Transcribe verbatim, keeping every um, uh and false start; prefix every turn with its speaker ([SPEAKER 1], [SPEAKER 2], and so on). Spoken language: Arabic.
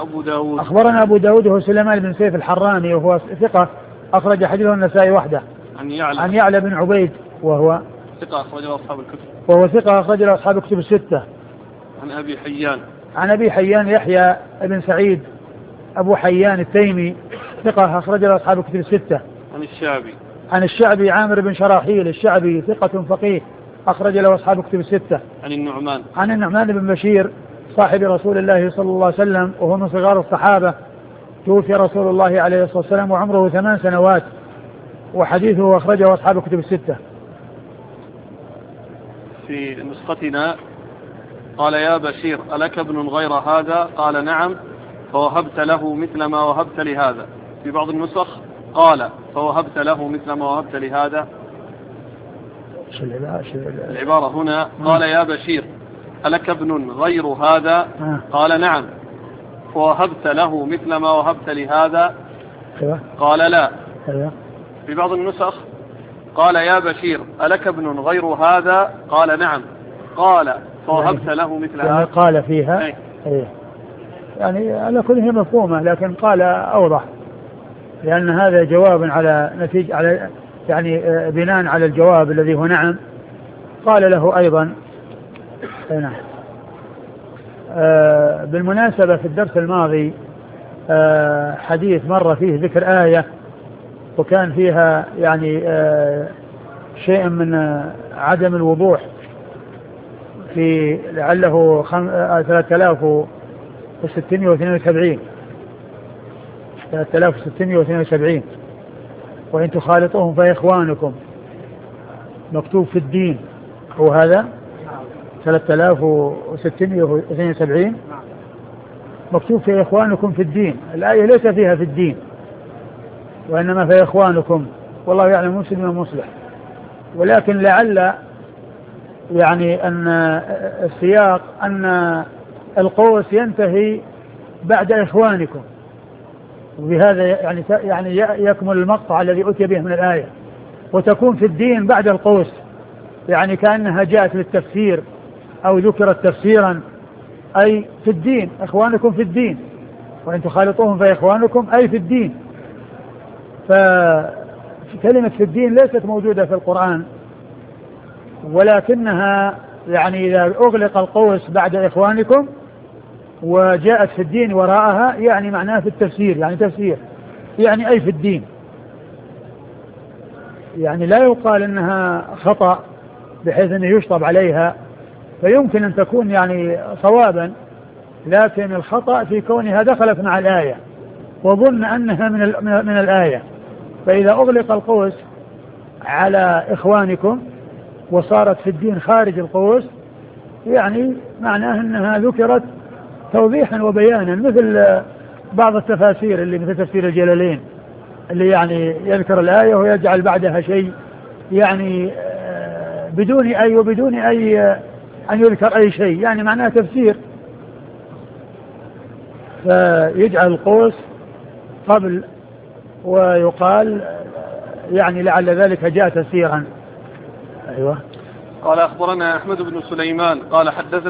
[SPEAKER 1] أبو داود.
[SPEAKER 2] أخبرنا أبو داود هو سليمان بن سيف الحراني وهو ثقة أخرج حديثه النسائي وحده.
[SPEAKER 1] عن يعلى
[SPEAKER 2] عن يعلى بن عبيد وهو
[SPEAKER 1] ثقة أخرج له أصحاب الكتب.
[SPEAKER 2] وهو ثقة أخرج له أصحاب الكتب الستة.
[SPEAKER 1] عن أبي حيان
[SPEAKER 2] عن أبي حيان يحيى بن سعيد أبو حيان التيمي ثقة أخرج له أصحاب الكتب الستة.
[SPEAKER 1] عن الشعبي
[SPEAKER 2] عن الشعبي عامر بن شراحيل الشعبي ثقة فقيه أخرج له أصحاب الكتب الستة.
[SPEAKER 1] عن النعمان
[SPEAKER 2] عن النعمان بن بشير صاحب رسول الله صلى الله عليه وسلم وهو من صغار الصحابة، توفي رسول الله عليه الصلاة والسلام وعمره ثمان سنوات، وحديثه أخرجه أصحاب الكتب الستة.
[SPEAKER 1] في نسختنا قال يا بشير ألك ابن غير هذا؟ قال نعم، فوهبت له مثل ما وهبت لهذا. في بعض النسخ قال فوهبت له مثل ما وهبت لهذا. العبارة هنا قال يا بشير ألك ابن غير هذا؟ قال نعم، فوهبت له مثل ما وهبت لهذا. قال لا. في بعض النسخ قال يا بشير ألك ابن غير هذا؟ قال نعم، قال فوهبت له مثل هذا.
[SPEAKER 2] قال فيها أي. أي. يعني على كل هي مفهومة، لكن قال أوضح، لأن هذا جواب على نتيجة على يعني بناء على الجواب الذي هو نعم. قال له أيضا نعم. آه بالمناسبة في الدرس الماضي آه حديث مر فيه ذكر آية وكان فيها يعني آه شيء من آه عدم الوضوح في لعله ثلاثة آلاف وستمائة واثنين وسبعين ثلاثة آلاف وستمائة واثنين وسبعين وإن تخالطوهم فإخوانكم مكتوب في الدين، هو هذا ثلاثة آلاف وستمائة واثنين وسبعين مكتوب في إخوانكم في الدين. الآية ليس فيها في الدين، وإنما في إخوانكم، والله يعلم مسلم ومصلح. ولكن لعل يعني أن السياق أن القوس ينتهي بعد إخوانكم، وبهذا يعني يعني يكمل المقطع الذي أتي به من الآية، وتكون في الدين بعد القوس، يعني كأنها جاءت للتفسير أو ذكرت تفسيرا، أي في الدين، إخوانكم في الدين، وإن تخالطوهم فإخوانكم أي في الدين. فكلمة في الدين ليست موجودة في القرآن، ولكنها يعني إذا أغلق القوس بعد إخوانكم وجاءت في الدين وراءها يعني معناها في التفسير، يعني تفسير يعني أي في الدين، يعني لا يقال أنها خطأ بحيث أنه يشطب عليها، فيمكن أن تكون يعني صوابا، لكن الخطأ في كونها دخلت مع الآية وظن أنها من, من الآية. فإذا أغلق القوس على إخوانكم وصارت في الدين خارج القوس يعني معناه أنها ذكرت توضيحا وبيانا، مثل بعض التفاسير اللي مثل تفسير الجلالين اللي يعني يذكر الآية ويجعل بعدها شيء يعني بدون أي وبدون أي أن يذكر أي شيء، يعني معناه تفسير، فيجعل القوس قبل ويقال يعني لعل ذلك جاء تفسيرا. أيوة.
[SPEAKER 1] قال أخبرنا أحمد بن سليمان قال حدثنا